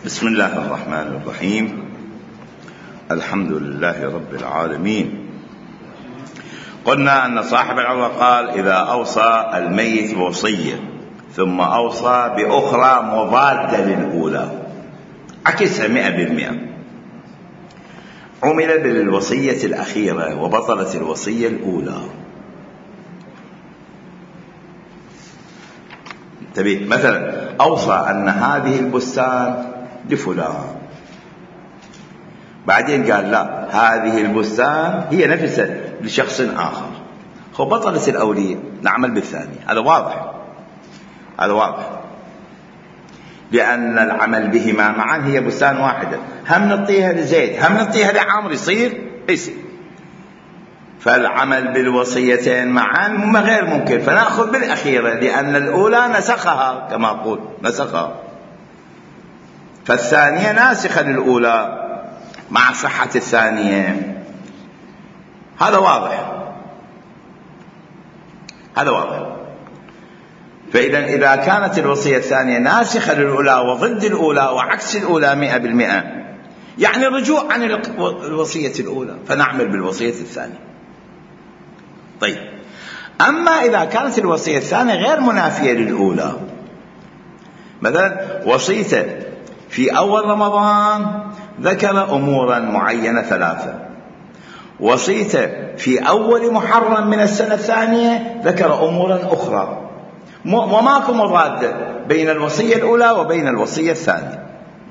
بسم الله الرحمن الرحيم. الحمد لله رب العالمين. قلنا أن صاحب العروة قال: إذا أوصى الميت بوصية ثم أوصى بأخرى مضادة للأولى عكسها 100%، عمل بالوصية الأخيرة وبطلت الوصية الأولى. انتبه، مثلا أوصى أن هذه البستان لفلان، بعدين قال لا، هذه البستان هي نفسها لشخص آخر، بطلت الأولية، نعمل بالثاني. هذا واضح، هذا واضح، لأن العمل بهما معا هي بستان واحدة، هم نعطيها لزيد هم نعطيها لعمر، يصير. فالعمل بالوصيتين معا غير ممكن، فنأخذ بالأخيرة لأن الأولى نسخها، كما أقول نسخها، فالثانية ناسخة للأولى مع صحة الثانية. هذا واضح، هذا واضح. إذا كانت الوصية الثانية ناسخة للأولى وضد الأولى وعكس الأولى 100%، يعني رجوع عن الوصية الأولى، فنعمل بالوصية الثانية. طيب، أما إذا كانت الوصية الثانية غير منافية للأولى، مثلا وصيته في أول رمضان ذكر أمورا معينة 3، وصيته في أول محرم من السنة الثانية ذكر أمورا أخرى، وماكو مضادة بين الوصية الأولى وبين الوصية الثانية،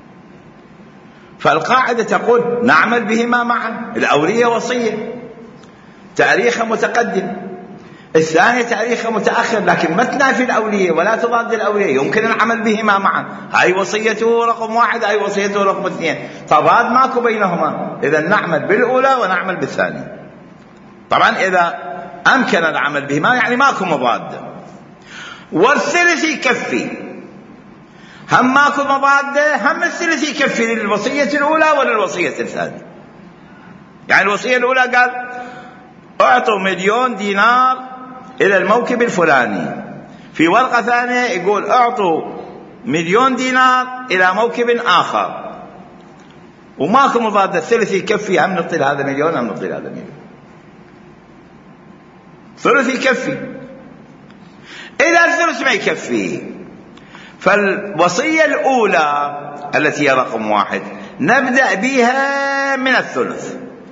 فالقاعدة تقول نعمل بهما معا. الأولية وصية تاريخها متقدم، الثانية تاريخها متأخر، لكن ما تنافي الأولية ولا تضاد الأولية، يمكن العمل بهما معا. هاي وصيته رقم 1، هاي وصيته رقم 2، تضاد ماكو بينهما، إذا نعمل بالأولى ونعمل بالثانية. طبعا إذا أمكن العمل بهما يعني ماكو مضادة. والثلث يكفي، هم ماكو مضادة، هم الثلث يكفي للوصية الأولى وللوصية الثانية. يعني الوصية الأولى قال اعطوا 1,000,000 دينار إلى الموكب الفلاني، في ورقة ثانية يقول اعطوا 1,000,000 دينار إلى موكب آخر، وماكو مضادة، الثلث يكفي، هم نعطي هذا 1,000,000 هم نعطي هذا 1,000,000، ثلث يكفي. إذا الثلث ما يكفي، فالوصية الأولى التي هي رقم 1 نبدأ بها من الثلث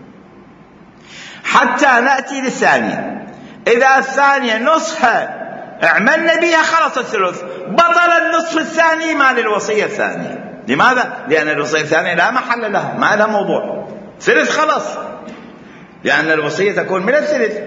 حتى نأتي للثانية. إذا الثانية نصها اعملنا بها خلص الثلث، بطل النصف الثاني مال الوصية الثانية. لماذا؟ لأن الوصية الثانية لا محل لها، ما لها موضوع، ثلث خلص، لأن الوصية تكون من الثلث،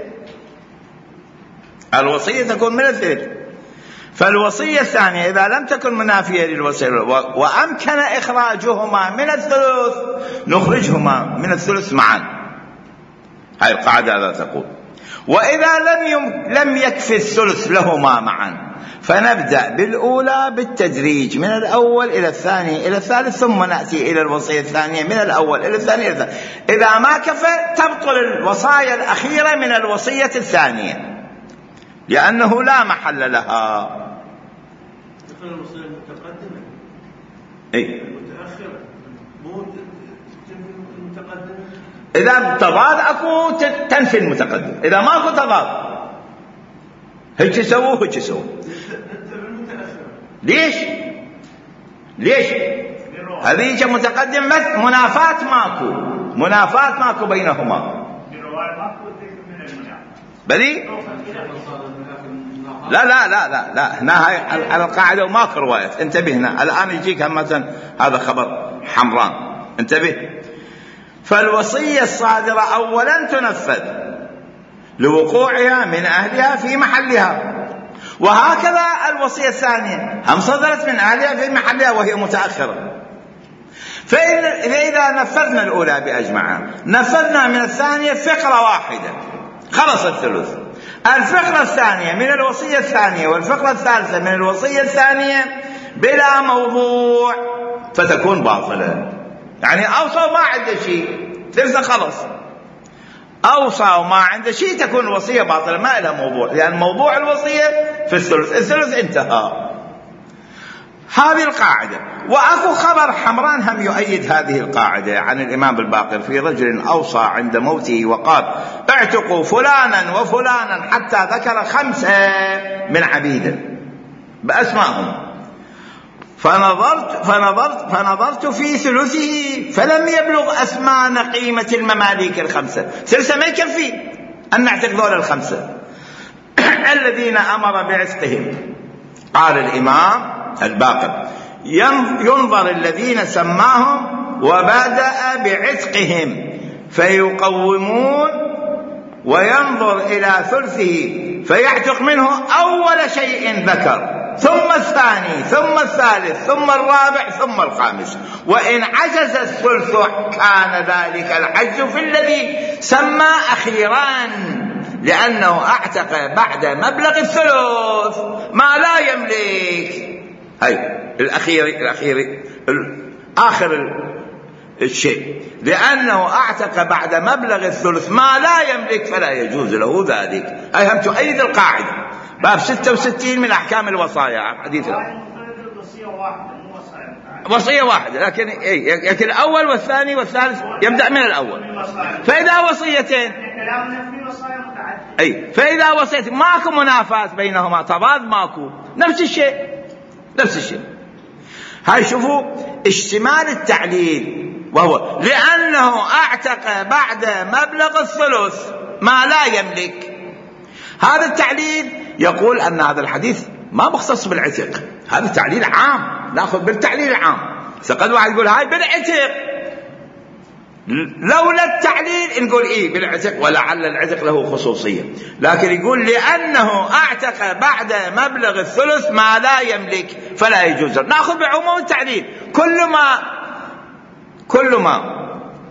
الوصية تكون من الثلث. فالوصية الثانية إذا لم تكن منافية للوصية وأمكن إخراجهما من الثلث نخرجهما من الثلث معا. هاي القاعدة لا تقول. وإذا لم يكفي الثلث لهما معا، فنبدأ بالأولى بالتدريج من الأول إلى الثاني إلى الثالث، ثم نأتي إلى الوصية الثانية من الأول إلى الثاني إلى الثالث. إذا ما كفى تبطل الوصايا الأخيرة من الوصية الثانية، لأنه لا محل لها. الوصية المتقدمة المتأخرة مو المتقدمة. إذا تضاد أكو تنفي المتقدم، إذا ما أكو تضاد هيك يسووه هيك يسووه. ليش؟ هذه متقدم منافات ماكو، منافات ماكو بينهما. بلي لا لا لا لا لا، هنا هاي على القاعدة وماكو رواية. انتبه، هنا الآن يجيك مثلا هذا خبر حمران، انتبه. فالوصية الصادرة أولا تنفذ لوقوعها من أهلها في محلها، وهكذا الوصية الثانية هم صدرت من أهلها في محلها وهي متأخرة. فإذا نفذنا الأولى بأجمعها نفذنا من الثانية فقرة واحدة، خلص الثلث. الفقرة الثانية من الوصية الثانية والفقرة الثالثة من الوصية الثانية بلا موضوع فتكون باطلة. يعني أوصى وما عنده شيء، ثلث خلص، أوصى وما عنده شيء تكون الوصية باطلة، ما لها موضوع، لأن موضوع الوصية في الثلث، الثلث انتهى. هذه القاعدة. وأكو خبر حمران هم يؤيد هذه القاعدة عن الإمام الباقر في رجل أوصى عند موته وقال اعتقوا فلانا وفلانا، حتى ذكر 5 من عبيده بأسمائهم. فنظرت في ثلثه فلم يبلغ أسماء نقيمة المماليك 5. سلسة ما يكفي أن نعتق ذول 5 الذين أمر بعتقهم. قال الإمام الباقر ينظر الذين سماهم وبدأ بعتقهم فيقومون، وينظر إلى ثلثه فيعتق منه أول شيء ذكر، ثم الثاني، ثم الثالث، ثم الرابع، ثم الخامس. وإن عجز الثلث كان ذلك العجز في الذي سمى أخيرا، لأنه اعتق بعد مبلغ الثلث ما لا يملك. هاي آخر الشيء، لأنه اعتق بعد مبلغ الثلث ما لا يملك فلا يجوز له ذلك. هاي هم تؤيد القاعدة باب 66 من أحكام الوصايا. حديثنا وصية واحدة، لكن الأول والثاني والثالث يبدأ من الأول. فإذا وصيتين فإذا وصيتين ماكو منافاة بينهما، تضاد ماكو، نفس الشيء. هاي شوفوا اشتمال التعليل، وهو لأنه اعتق بعد مبلغ الثلث ما لا يملك. هذا التعليل يقول أن هذا الحديث ما مختص بالعتق، هذا تعليل عام، نأخذ بالتعليل العام. فقد واحد يقول هاي بالعتق، لولا التعليل نقول بالعتق، ولعل العتق له خصوصية، لكن يقول لأنه اعتق بعد مبلغ الثلث ما لا يملك فلا يجوز. نأخذ بعموم التعليل، كل ما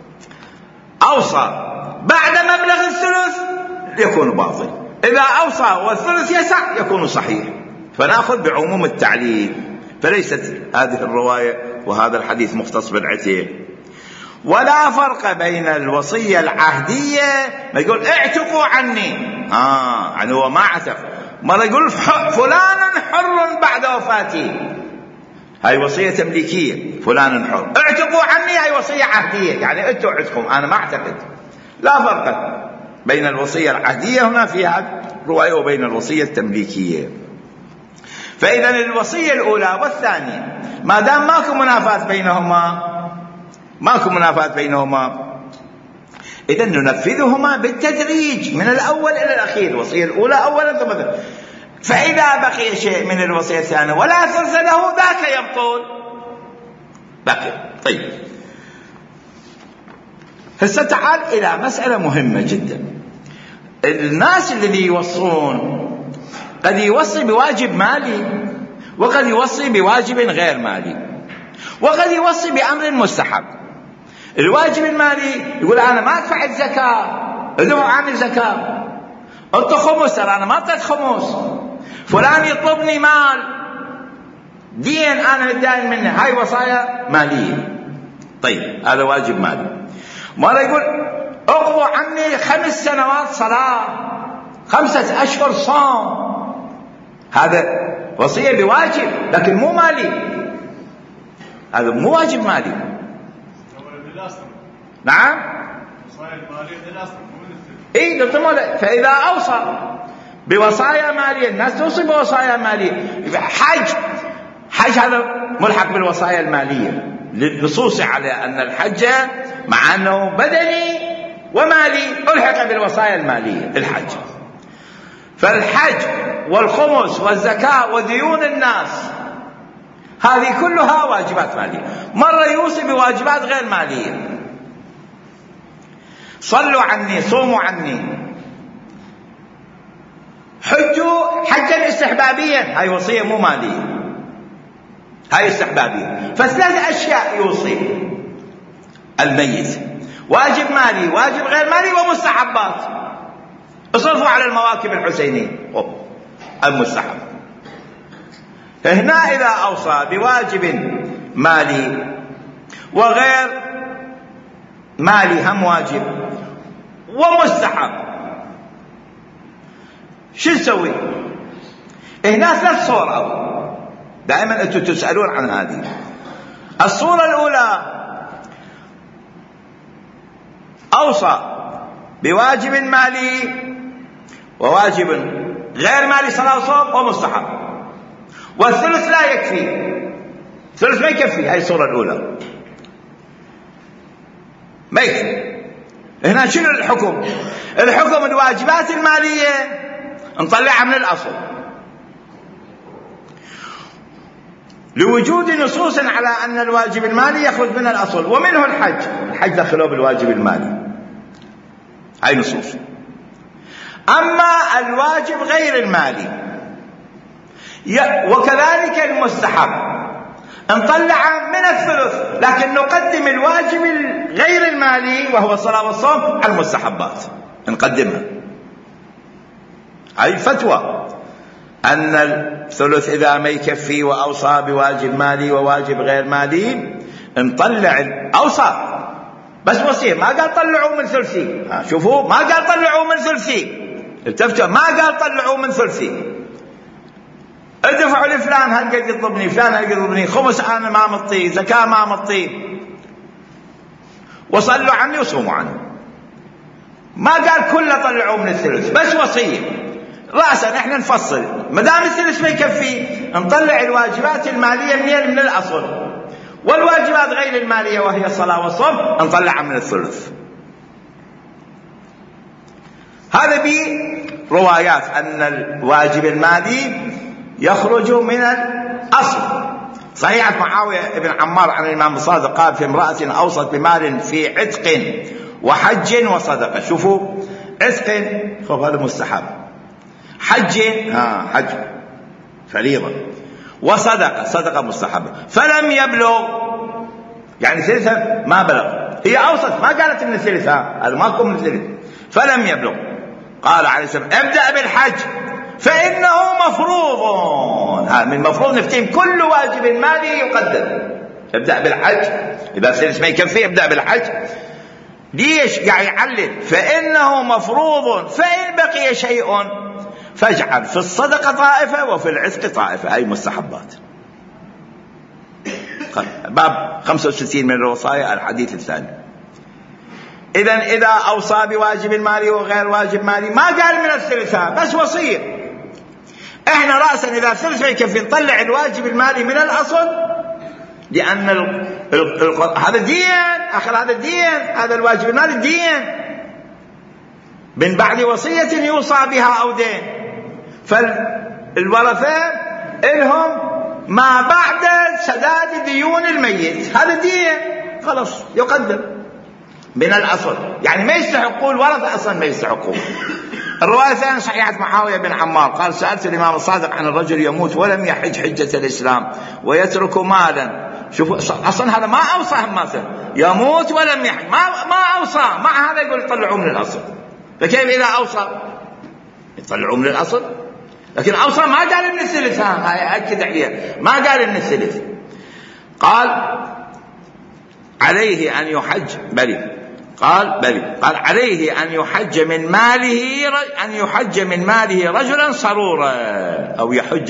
أوصى بعد مبلغ الثلث يكون باطل، إذا أوصى والثلث يسع يكون صحيح. فنأخذ بعموم التعليل، فليست هذه الرواية وهذا الحديث مختص بالعتق. ولا فرق بين الوصية العهدية، ما يقول اعتقوا عني، يعني هو ما اعتق، مرة يقول فلانا حر بعد وفاتي، هاي وصية تمليكية، فلان حر. اعتقوا عني هاي وصية عهدية، يعني انتوا عتقكم أنا ما اعتقد. لا فرق بين الوصية العهدية هنا في هذه الرواية وبين الوصية التمليكية. فإذا الوصية الأولى والثانية ما دام ماكو منافاة بينهما إذا ننفذهما بالتدريج من الأول إلى الأخير. الوصية الأولى أولا ثم ثانيا. فإذا بقي شيء من الوصية الثانية ولا ثلث له ذاك يبطل بقي. طيب هسه تعال إلى مسألة مهمة جدا. الناس اللي يوصون قد يوصي بواجب مالي، وقد يوصي بواجب غير مالي، وقد يوصي بأمر مستحب. الواجب المالي يقول أنا ما أدفع الزكاة، ادفع عن الزكاة، أنت خمس، أنا ما أعطيت خمس، فلان يطلبني مال دين أنا متدين منه، هاي وصايا مالية. طيب هذا واجب مالي. مرة يقول اقضوا عني 5 سنوات صلاة، 5 أشهر صوم، هذا وصية بواجب لكن مو مالي، هذا مو واجب مالي. نعم فإذا أوصى بوصايا مالية، الناس توصي بوصايا مالية. حج هذا ملحق بالوصايا المالية للنصوص على أن الحج مع أنه بدني ومالي ألحق بالوصايا المالية الحج. فالحج والخمس والزكاة وديون الناس هذه كلها واجبات مالية. مرة يوصي بواجبات غير مالية، صلوا عني، صوموا عني، حجوا حجا استحبابيا، هاي وصية مو مالية، هاي استحبابية. فثلاث أشياء يوصي الميت: واجب مالي، واجب غير مالي، ومستحبات. اصرفوا على المواكب الحسينية المستحب. هنا إذا أوصى بواجب مالي وغير مالي هم واجب ومستحب، شو نسوي؟ هنا 3 صور. دائما أنتم تسألون عن هذه. الصورة الأولى أوصى بواجب مالي وواجب غير مالي، صلاة وصوم ومستحب، والثلث لا يكفي، الثلث ما يكفي. هاي الصورة الأولى ما يكفي. هنا شنو الحكم؟ الحكم الواجبات المالية نطلعها من الأصل لوجود نصوص على أن الواجب المالي يخرج من الأصل، ومنه الحج دخلوه بالواجب المالي، هاي نصوص. أما الواجب غير المالي وكذلك المستحب نطلع من الثلث، لكن نقدم الواجب غير المالي وهو الصلاة والصوم على المستحبات، نقدمها. هاي الفتوى أن الثلث إذا ما يكفي وأوصى بواجب مالي وواجب غير مالي نطلع أوصى بس وصية، ما قال طلعوا من ثلثي. شوفوا، ما قال طلعوا من ثلثي، التفتوا، ما قال طلعوا من ثلثي. ادفعوا لفلان هل قد يطلبني، فلان هل قد يطلبني، خمس أنا ما مطيه، زكاة ما مطيه، وصلوا عني وصوموا عني. ما قال كله طلعوا من الثلث، بس وصية رأسا. احنا نفصل، ما دام الثلث ما يكفي نطلع الواجبات المالية من الأصل، والواجبات غير المالية وهي الصلاة والصوم نطلعها من الثلث. هذا بروايات أن الواجب المالي يخرج من الأصل. صحيح معاوية بن عمار عن الإمام الصادق قال في امرأة أوصت بمال في عتق وحج وصدقة. شوفوا، عتق هذا مستحب، حج فريضة، وصدقة مستحبة. فلم يبلغ، يعني ثلثها ما بلغ، هي أوصت ما قالت إن ثلثها، هذا ما كم ثلث. فلم يبلغ قال عليه السلام ابدأ بالحج فإنه مفروض. هذا من المفروض نفتهم كل واجب مالي يقدم. ابدأ بالحج، إذا الثلث ما يكفي ابدأ بالحج. ليش؟ يعني يعلل فإنه مفروض، فإن بقي شيء فاجعل في الصدقة طائفة وفي العتق طائفة. هاي مستحبات. باب 65 من الوصايا الحديث الثاني. إذا أوصى بواجب مالي وغير واجب مالي ما قال من الثلثة، بس وصية. احنا رأسا إذا الثلث ما يكفي نطلع الواجب المالي من الأصل، لأن هذا دين، آخر هذا دين، هذا الواجب المالي دين من بعد وصية يوصى بها أو دين. فالورثة لهم ما بعد سداد ديون الميت، هذا دين خلاص يقدم من الأصل، يعني ما يستحقون الورثة أصلا، ما يستحقون. الرواية الثانية صحيحة معاوية بن عمار قال سألت الإمام الصادق عن الرجل يموت ولم يحج حجة الإسلام ويترك مالا. شوفوا أصلا هذا ما أوصى هماسا، يموت ولم يحج، ما أوصى، مع هذا يقول طلعوا من الأصل. فكيف إذا أوصى يطلعوا من الأصل؟ لكن أوصى ما قال من الثلث، أكد عليه ما قال من الثلث. قال عليه أن يحج قال عليه أن يحج من ماله رجلا صرورا، أو يحج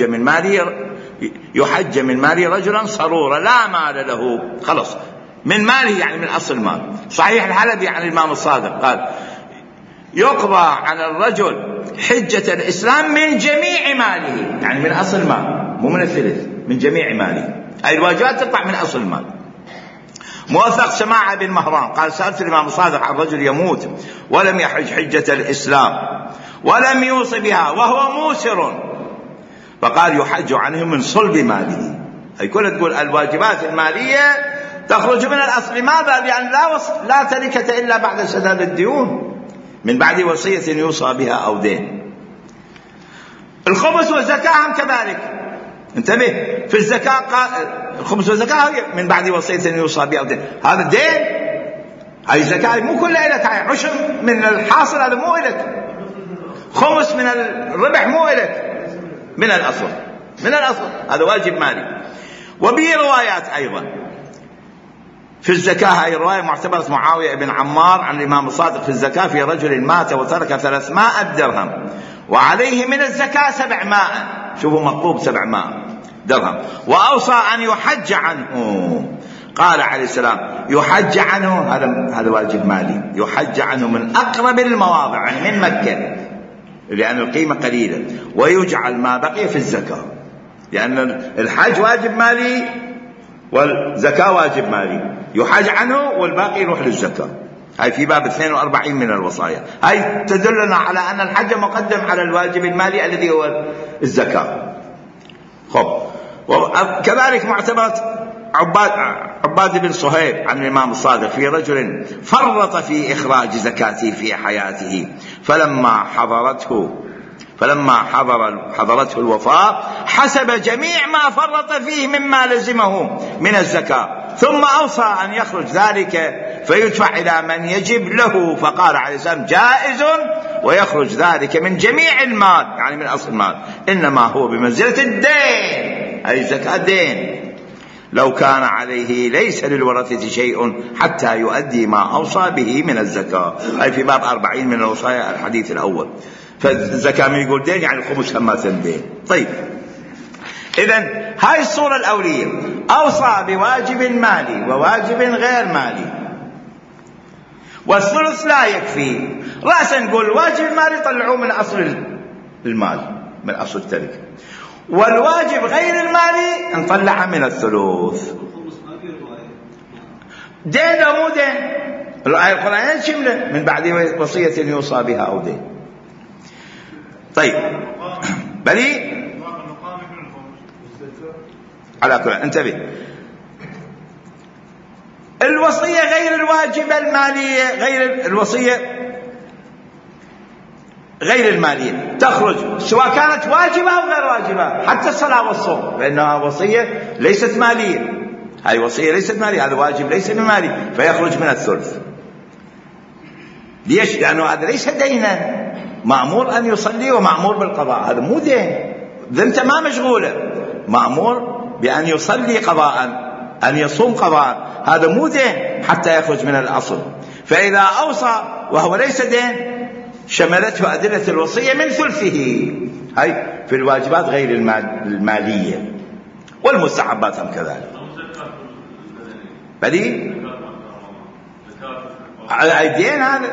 من ماله رجلا صرورا لا مال له، خلص من ماله يعني من أصل مال. صحيح الحلبي عن الإمام الصادق قال يقضى عن الرجل حجة الإسلام من جميع ماله، يعني من أصل مال، مو من الثلث، من جميع ماله. أي الواجبات تطلع من أصل المال. موثق سماعة بن مهران قال سألت الإمام الصادق عن رجل يموت ولم يحج حجة الإسلام ولم يوص بها وهو موسر، فقال يحج عنه من صلب ماله. أي كلها تقول الواجبات المالية تخرج من الأصل. لماذا؟ لأن لا تركة إلا بعد سداد الديون من بعد وصية يوصى بها أو دين. الخمس والزكاة هم كذلك، انتبه، في الزكاة الخمس والزكاة من بعد وصية يوصى بها أو دين، هذا دين. هاي الزكاة مو كلها لك، هاي عشر من الحاصل هذا مو لك، خمس من الربح مو لك، من الأصل هذا واجب مالي. وبه روايات أيضا في الزكاة. هاي الرواية معتبرة معاوية بن عمار عن الإمام الصادق في الزكاة في رجل مات وترك 300 درهم وعليه من الزكاة 700. شوفوا مطلوب 700 درهم. وأوصى أن يحج عنه، قال عليه السلام يحج عنه، هذا واجب مالي، يحج عنه من أقرب المواضع يعني من مكة لأن القيمة قليلة، ويجعل ما بقي في الزكاة، لأن الحج واجب مالي والزكاة واجب مالي، يحج عنه والباقي يروح للزكاة. هاي في باب 42 من الوصايا. هاي تدلنا على أن الحج مقدم على الواجب المالي الذي هو الزكاة. خب، كذلك معتبرة عباد بن صهيب عن الإمام الصادق في رجل فرط في إخراج زكاته في حياته، فلما حضرته الوفاة حسب جميع ما فرط فيه مما لزمه من الزكاة، ثم أوصى أن يخرج ذلك فيدفع إلى من يجب له، فقال عليه السلام جائز ويخرج ذلك من جميع المال، يعني من أصل المال، إنما هو بمنزلة الدين، أي زكاة دين، لو كان عليه ليس للورثة شيء حتى يؤدي ما أوصى به من الزكاة. أي في باب 40 من الوصايا الحديث الأول. فالزكاة من يقول دين يعني الخمس كما دين. طيب، إذن هاي الصورة الأولية، أوصى بواجب مالي وواجب غير مالي، والثلث لا يكفي. رأسا نقول الواجب المالي طلعوه من أصل المال، من أصل التركة، والواجب غير المالي نطلعه من الثلث. دين أو مو دين؟ الآية القرآنية شملة من بعد وصية يوصى بها أو دين. طيب، بلي على كل انتبه، الوصية غير الواجبة المالية، غير الوصية غير المالية تخرج سواء كانت واجبة أو غير واجبة، حتى الصلاة والصوم، لأنها وصية ليست مالية. هذه وصية ليست مالية، هذا واجب ليس بمالي، فيخرج من الثلث. ليش؟ لأنه هذا ليس دينا، مأمور أن يصلي ومأمور بالقضاء، هذا مو دين، ذمته ما مشغولة، مأمور بأن يصلي قضاء، أن يصوم قضاء، هذا مو دين حتى يخرج من الأصل. فإذا أوصى وهو ليس دين شملته أدلة الوصية من ثلثه، هاي في الواجبات غير المالية، والمستحبات هم كذلك. بدي على الدين هذا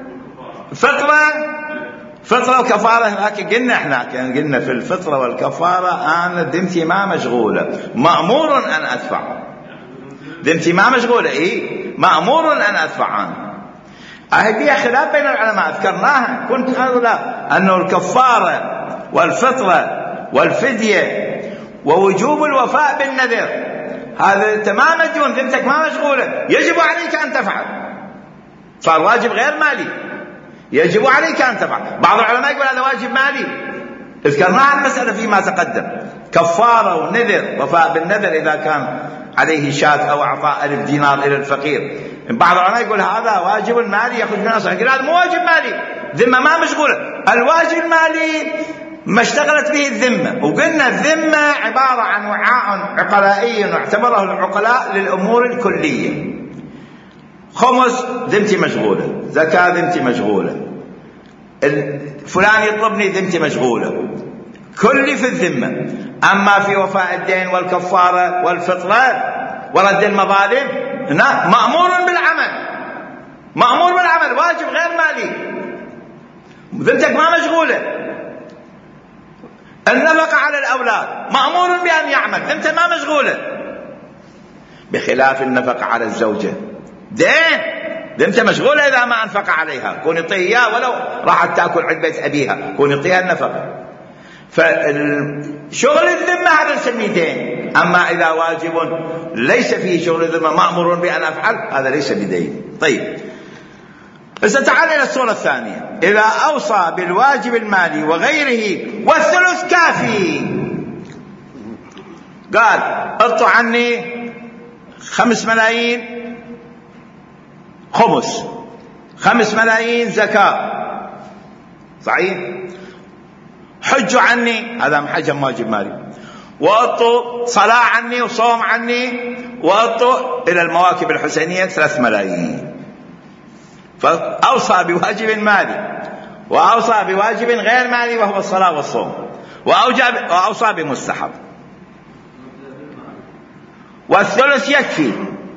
فطرة وكفارة، لكن قلنا في الفطرة والكفارة أنا ذمتي ما مشغولة، مأمور أن أدفع، ذمتي ما مشغولة، مأمور أن أدفع عنه. فيها خلاف بين العلماء ذكرناها، كنت أقول أنه الكفارة والفطرة والفدية ووجوب الوفاء بالنذر هذا تمام الدين، ذمتك ما مشغولة، يجب عليك أن تفعل، صار واجب غير مالي، يجب عليك أن تفعل. بعض العلماء يقول هذا واجب مالي، ذكرناها المسألة فيما تقدم، كفارة ونذر، وفاء بالنذر إذا كان عليه شاة أو أعطاء 1000 دينار إلى الفقير. بعض العلماء يقول هذا واجب مالي يأخذ من أصله، يقول هذا مو واجب مالي، ذمة ما مشغولة. الواجب المالي ما اشتغلت به الذمة، وقلنا الذمة عبارة عن وعاء عقلائي اعتبره العقلاء للأمور الكلية، خمس ذمتي مشغولة، زكاة ذمتي مشغولة، فلان يطلبني ذمتي مشغولة، كل في الذمة. أما في وفاء الدين والكفارة والفطرة ورد المظالم مأمور بالعمل، واجب غير مالي، ذمتك ما مشغولة. النفقة على الأولاد مأمور بأن يعمل، ذمته ما مشغولة، بخلاف النفقة على الزوجة دين، ذمته مشغولة إذا ما أنفق عليها، كون يعطيها إياه ولو راحت تأكل عند بيت أبيها، كون يعطيها النفقة. فشغل الذمة هذا نسميه دين. أما إذا واجب ليس فيه شغل الذمة مأمور بأن أفعل، هذا ليس بدين. طيب، تعال إلى الصورة الثانية، إذا أوصى بالواجب المالي وغيره والثلث كافي، قال اعطوا عني 5 ملايين خمس، 5 ملايين زكاة، صحيح، حجوا عني، هذا محجم واجب مالي، وأعطوا صلاة عني وصوم عني، وأعطوا إلى المواكب الحسينية 3 ملايين. فأوصى بواجب مالي وأوصى بواجب غير مالي وهو الصلاة والصوم، وأوصى بمستحب. والثلث يكفي،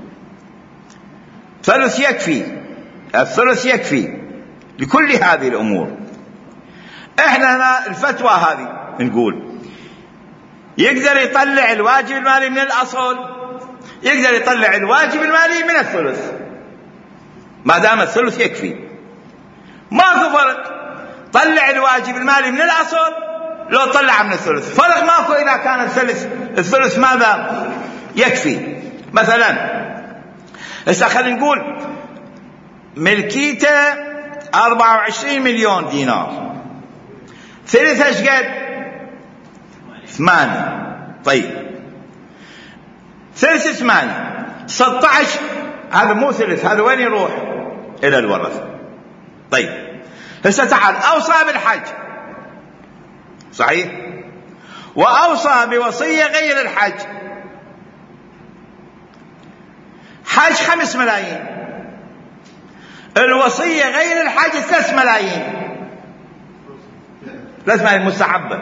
ثلث يكفي، الثلث يكفي لكل هذه الأمور. احنا هنا الفتوى هذه نقول يقدر يطلع الواجب المالي من الأصل، يقدر يطلع الواجب المالي من الثلث ما دام الثلث يكفي، ماكو فرق. طلع الواجب المالي من الأصل لو طلع من الثلث، فرق ماكو إذا كان الثلث ماذا يكفي. مثلا هسه خلينا نقول ملكيته 24 مليون دينار، ثلث ايش قد؟ 8. طيب ثلث 8 16، هذا مو ثلث، هذا وين يروح؟ إلى الورثة. طيب هسه تعال أوصى بالحج، صحيح، وأوصى بوصية غير الحج، حج 5 ملايين، الوصية غير الحج 3 ملايين، 3 ملايين مستحبة،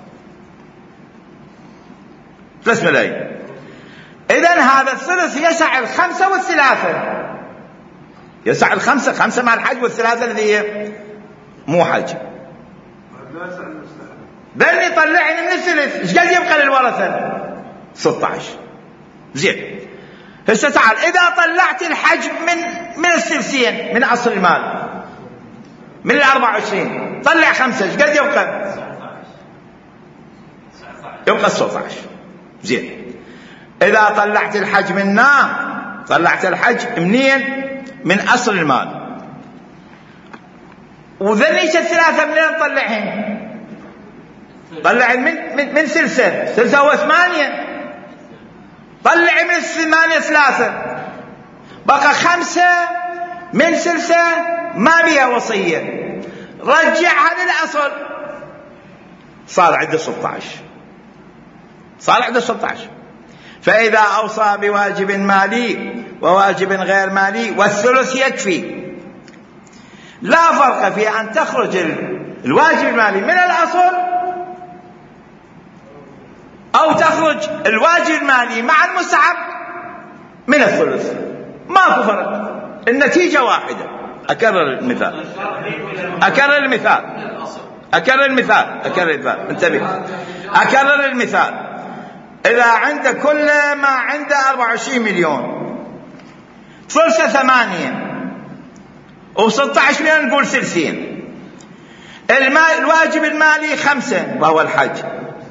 3 ملايين. إذن هذا الثلث يسع 5 و3، يسع 5 مع الحج وال3 الذي هي مو حج. ذلني يطلعني من الثلث، ايش قد يبقى للورثة؟ 16. زين هسه تعال إذا طلعت الحج من الثلثين من أصل المال من 24، طلع 5، ايش قد يبقى؟ يبقى 16. زين إذا طلعت الحج منه، طلعت الحج منين؟ من أصل المال، وذنيش 3 منين نطلعهن؟ طلع من ثلثة هو 8، طلع من 8 3، بقى 5 من ثلثة ما بيها وصية، رجعها للأصل، صار عنده 16، صار عنده 16. فإذا أوصى بواجب مالي وواجب غير مالي والثلث يكفي، لا فرق في أن تخرج الواجب المالي من الأصل أو تخرج الواجب المالي مع المستحب من الثلث، ماكو فرق، النتيجة واحدة. أكرر المثال، انتبه، أكرر المثال. إذا عنده كل ما عنده 24 مليون، ثلثة 8 و16 مليون، نقول ثلثين. الواجب المالي 5 وهو الحج،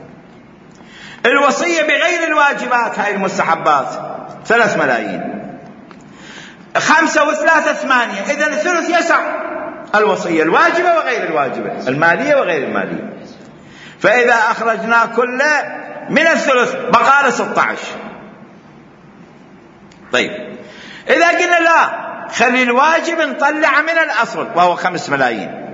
الوصية بغير الواجبات هاي المستحبات 3 ملايين، 5 و3 8، إذن الثلث يسع الوصية الواجبة وغير الواجبة، المالية وغير المالية. فإذا أخرجنا كله من الثلث بقى له 16. طيب إذا قلنا لا، خلي الواجب نطلع من الأصل وهو 5 ملايين،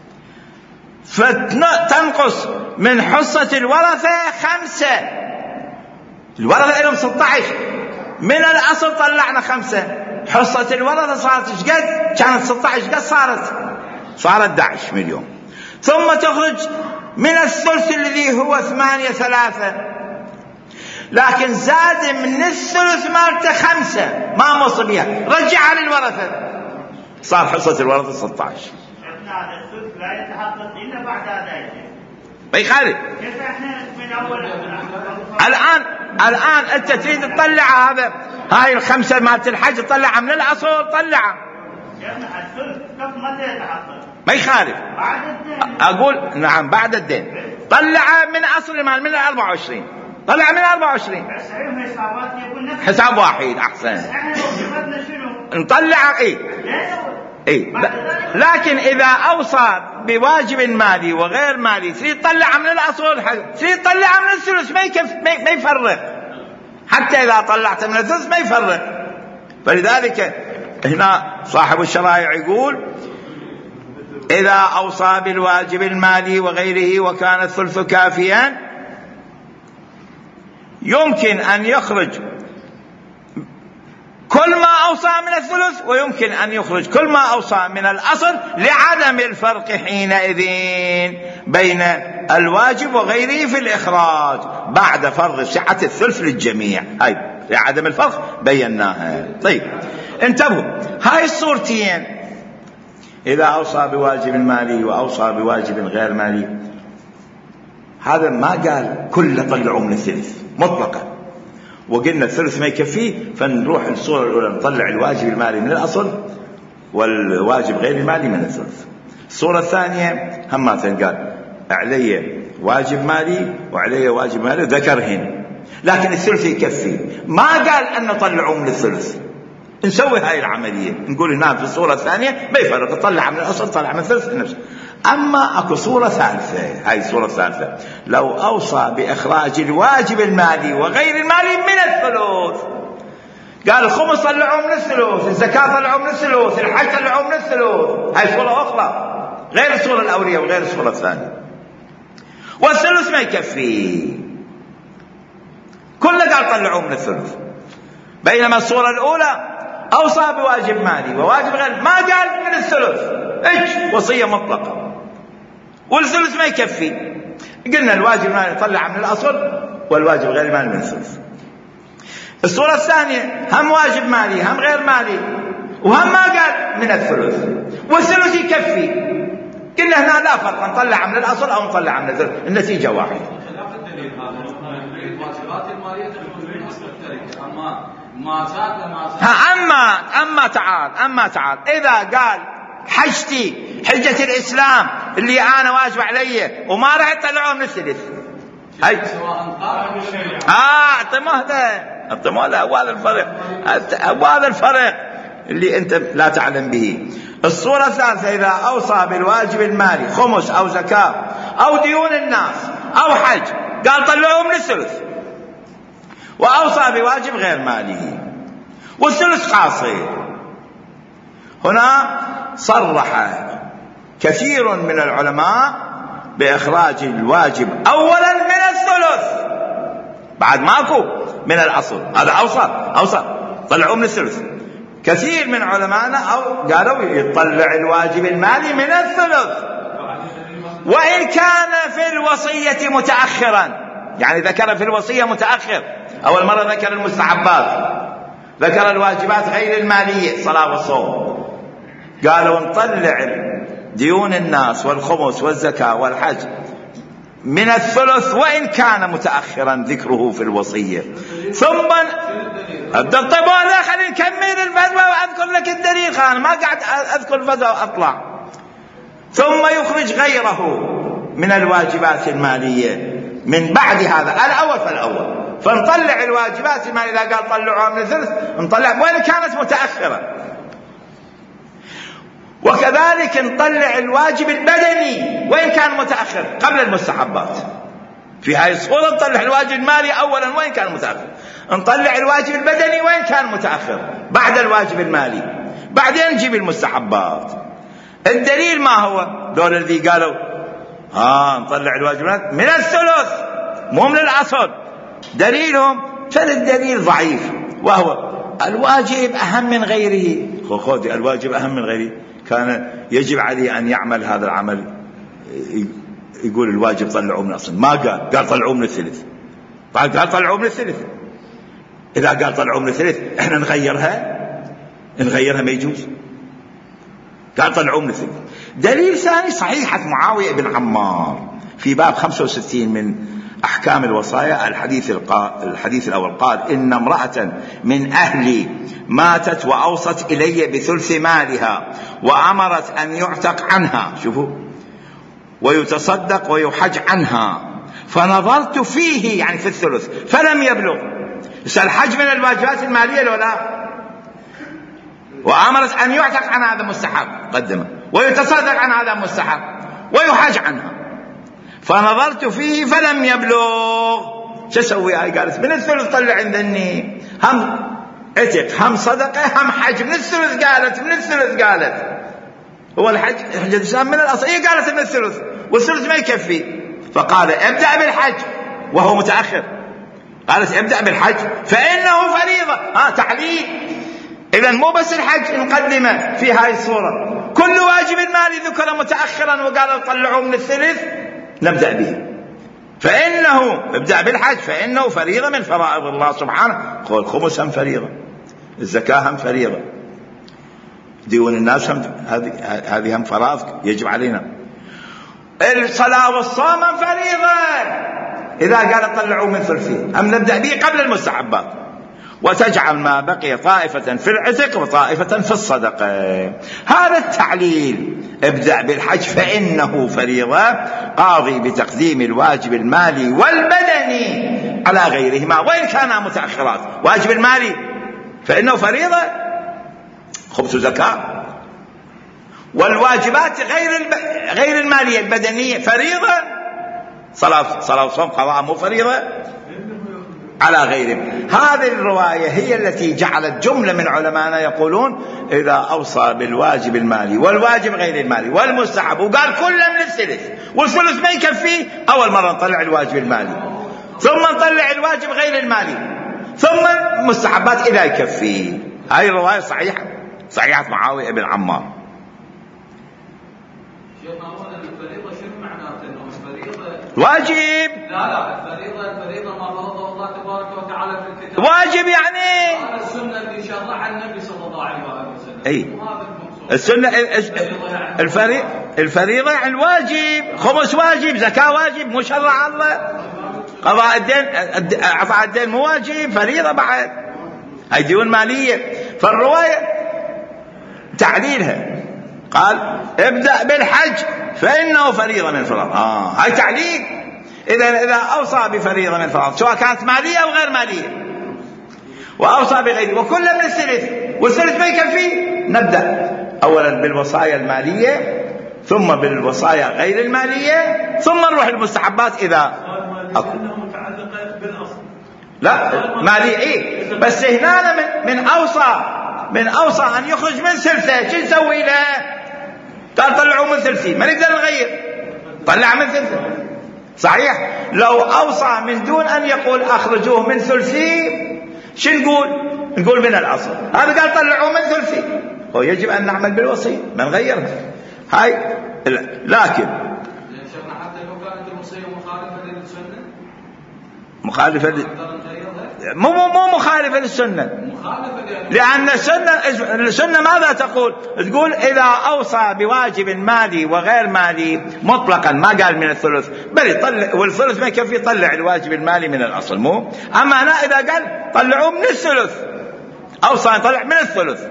فتنقص من حصة الورثة 5، الورثة لهم 16، من الأصل طلعنا 5، حصة الورثة صارت ايش قد؟ كانت 16، قد صارت 11 مليون. ثم تخرج من الثلث الذي هو 8 3، لكن زاد من الثلث مالته 5 ما موصل بها، رجعها للورثة، صار حصة الورثة 16. الثلث لا يتحقق إلا بعد هذا ما يخالف. الآن أنت تريد تطلع هاي ال5 مالت الحج، تطلعها من الأصل، طلعها. الثلث كيف متى يتحقق؟ ما يخالف. بعد الدين. أقول نعم بعد الدين، طلعها من أصل المال من 24، طلع من 24. حساب واحد أحسن. نطلع إيه. لكن إذا أوصى بواجب مالي وغير مالي، تريد تطلع من الأصل، تريد تطلع من الثلث، ما يفرق، حتى إذا طلعت من الثلث ما يفرق. فلذلك هنا صاحب الشرائع يقول إذا أوصى بالواجب المالي وغيره وكان الثلث كافيا، يمكن أن يخرج كل ما أوصى من الثلث، ويمكن أن يخرج كل ما أوصى من الأصل، لعدم الفرق حينئذ بين الواجب وغيره في الإخراج بعد فرض سعة الثلث للجميع. هاي لعدم الفرق بيناها. طيب انتبهوا، هاي الصورتين إذا أوصى بواجب مالي وأوصى بواجب غير مالي، هذا ما قال كل طلعوا من الثلث مطلقا، وقلنا الثلث ما يكفيه، فنروح الصورة الأولى نطلع الواجب المالي من الأصل والواجب غير المالي من الثلث. الصورة الثانية هم قال علي واجب مالي وعلي واجب مالي ذكرهن، لكن الثلث يكفي، ما قال أن نطلعوا من الثلث. نسوي هاي العملية، نقول هنا في الصورة الثانية ما يفرق، طلع من الأصل طلع من الثلث نفسه. أما أكو صورة ثالثة، هاي الصورة الثالثة، لو أوصى بإخراج الواجب المالي وغير المالي من الثلث، قال الخمس طلعوا من الثلث، الزكاة طلعوا من الثلث، الحج طلعوا من الثلث، هاي صورة أخرى غير الصورة الأولية وغير الصورة الثانية، والثلث ما يكفي، كله قال طلعوا من الثلث. بينما الصورة الأولى أوصى بواجب مالي وواجب غير، ما قال من الثلث، وصية مطلقة، والثلث ما يكفي. قلنا الواجب المالي طلع من الأصل والواجب غير المالي من الثلث. الصورة الثانية هم واجب مالي هم غير مالي، وهم ما قال من الثلث، والثلث يكفي. قلنا هنا لا فرق، نطلع من الأصل أو نطلع من الثلث، النتيجة واحدة. أما تعال إذا قال حجتي حجة الإسلام اللي أنا واجب علي وما راح يطلعوه من الثلث، هاي اعطموه له هذا الفرق اللي أنت لا تعلم به. الصورة الثالثة إذا أوصى بالواجب المالي خمس أو زكاة أو ديون الناس أو حج، قال طلعوه من الثلث، وأوصى بواجب غير مالي والثلث قاصر. هنا صرح كثير من العلماء بإخراج الواجب أولا من الثلث، بعد ماكو من الأصل، هذا أوصى طلعوه من الثلث. كثير من علمائنا قالوا يطلع الواجب المالي من الثلث، وإن كان في الوصية متأخرا، يعني ذكر في الوصية متأخر، أول مرة ذكر المستحبات، ذكر الواجبات غير المالية صلاة والصوم، قالوا نطلع ديون الناس والخمس والزكاة والحج من الثلث وإن كان متأخرا ذكره في الوصية. ثم طيب هذا خلينا نكمل الفتوى وأذكر لك الدليل، أنا ما قاعد أذكر الفتوى وأطلع. ثم يخرج غيره من الواجبات المالية من بعد هذا الأول فالأول، فنطلع الواجبات المالية إذا قال طلعوها من الثلث نطلع وإن كانت متأخرة، وكذلك نطلع الواجب البدني وإن كان متأخر قبل المستحبات. في هاي الصورة نطلع الواجب المالي أولا وإن كان متأخر، نطلع الواجب البدني وإن كان متأخر بعد الواجب المالي، بعدين نجيب المستحبات. الدليل ما هو؟ دول الذي قالوا نطلع الواجبات من الثلث مو من الأصل، دليلهم فالدليل ضعيف، وهو الواجب أهم من غيره. خذ الواجب أهم من غيره، كان يجب عليه أن يعمل هذا العمل، يقول الواجب طلعوه من الأصل، ما قال طلعوه من الثلث، قال طلعوه من الثلث. إذا قال طلعوه من الثلث إحنا نغيرها ما يجوز، قال طلعوه من الثلث. دليل ثاني صحيحة معاوية بن عمار في باب 65 من أحكام الوصايا، الحديث الأول قال إن امرأة من أهلي ماتت وأوصت إلي بثلث مالها وأمرت أن يعتق عنها، شوفوا، ويتصدق ويحج عنها، فنظرت فيه يعني في الثلث فلم يبلغ. الحج من الواجبات المالية لو لا، وأمرت أن يعتق عن هذا مستحب قدمه، ويتصدق عن هذا مستحب، ويحج عنها، فنظرت فيه فلم يبلغ. شو اسوي؟ هاي قالت من الثلث طلع عندني، هم عتق هم صدقه هم حج من الثلث، قالت هو الحج الإسلام من الأصل، هي قالت من الثلث والثلث ما يكفي، فقال ابدأ بالحج وهو متأخر، قالت ابدأ بالحج فإنه فريضة. تعليل، إذن مو بس الحج نقدمه في هاي الصورة، كل واجب المالي ذكر متأخرا وقال طلعوا من الثلث نبدأ به، فإنه ابدأ بالحج فإنه فريضة من فرائض الله سبحانه. قول الخمس هم فريضة، الزكاة هم فريضة، ديون الناس هم، هذه هم فرائض يجب علينا. الصلاة والصوم هم فريضة. إذا قال طلعوا من ثلثين أم نبدأ به قبل المستحبات. وتجعل ما بقي طائفة في العتق وطائفة في الصدقة. هذا التعليل ابدأ بالحج فإنه فريضة، قاضي بتقديم الواجب المالي والبدني على غيرهما وإن كانا متأخرات. واجب المالي فإنه فريضة، خمس زكاة، والواجبات غير المالية البدنية فريضة، صلاة وصوم قضاء مو فريضة على غيرهم. هذه الرواية هي التي جعلت جملة من علمائنا يقولون إذا أوصى بالواجب المالي والواجب غير المالي والمستحب وقال كله من الثلث، والثلث ما يكفي، أول مرة نطلع الواجب المالي ثم نطلع الواجب غير المالي ثم المستحبات إذا يكفي. هذه الرواية صحيحة معاوية بن عمار. واجب الفريضة ما فرضه الله تبارك وتعالى في الكتاب. واجب يعني السنة اللي شرعها النبي صلى الله عليه وسلم. اي السنة الفريضة يعني الواجب، خمس واجب، زكاة واجب مو شرع الله، قضاء الدين اعطاء الدين مو واجب، فريضة بعد، هاي ديون مالية. فالرواية تعليلها قال ابدأ بالحج فإنه فريضة من فرائض. هاي تعليل. إذا أوصى بفريضة من فرائض سواء كانت مالية أو غير مالية وأوصى بغيره وكل من الثلث والثلث ما يكفي، نبدأ أولا بالوصايا المالية ثم بالوصايا غير المالية ثم نروح المستحبات إذا أكو. لا مالية إيه، بس هنا من أوصى أن يخرج من ثلثه شو نسوي له؟ قال طلعوا من ثلثين، ما نقدر نغير، طلع من ثلثه. صحيح لو أوصى من دون أن يقول أخرجوه من ثلثين شو نقول من الأصل. هذا قال طلعوا من ثلثين، هو يجب أن نعمل بالوصية ما نغيرها. هاي لكن حتى لو كانت الوصية مخالفة للسنة، مخالفة مو مخالفة للسنة، لأن السنة ماذا تقول؟ تقول إذا أوصى بواجب مالي وغير مالي مطلقا، ما قال من الثلث، بل يطلع، والثلث ما يكفي، يطلع الواجب المالي من الأصل. مو أما أنا إذا قال طلعوه من الثلث، أوصى يطلع من الثلث،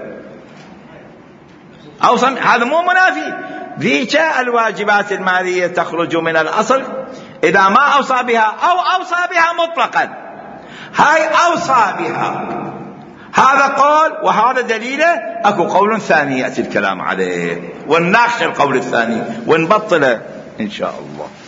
أوصى، هذا مو منافي. ذيك الواجبات المالية تخرج من الأصل إذا ما أوصى بها أو أوصى بها مطلقا. هاي أوصى بها، هذا قول وهذا دليله. أكو قول ثاني يأتي الكلام عليه ونناقش القول الثاني ونبطله إن شاء الله.